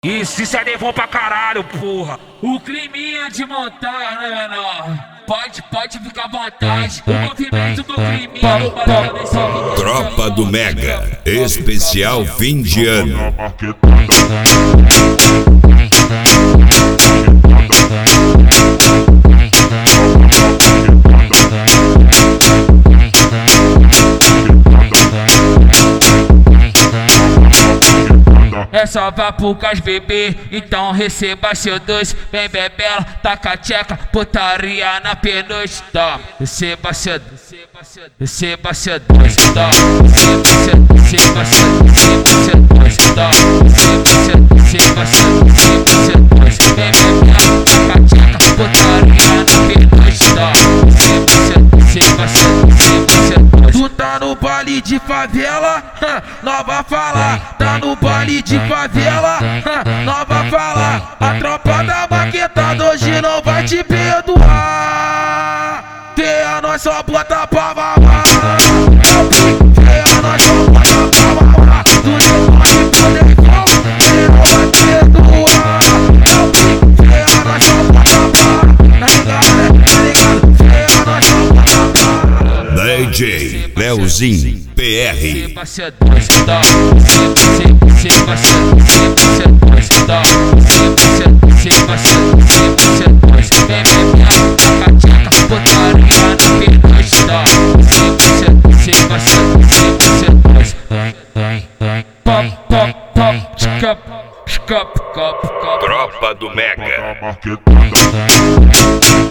Isso é bom pra caralho, porra. O climinha de montar, né, menor? Pode ficar à vontade. O movimento do climinha. Tropa do Mega, especial fim de ano. É só vapucas, bebê, então receba seu doce. Vem bebela, taca tcheca, putaria na penugem. Toma, receba seu doce, receba seu doce. Toma, receba seu doce. Toma, receba seu doce. Vem bebela, taca tcheca, putaria na penugem. Toma, receba seu doce. Tu tá no baile de favela, nova fala. Tá no baile de favela, nova fala. A tropa da maquetada hoje não vai te perdoar. Tem nós só bota pra mamar. Tem nós só bota pra mamar. Tu não vai poder não, tem não vai perdoar. Tem nós só bota pra, tá ligado? Tem nós só bota pra DJ Leozinho PR. Tropa do Mega.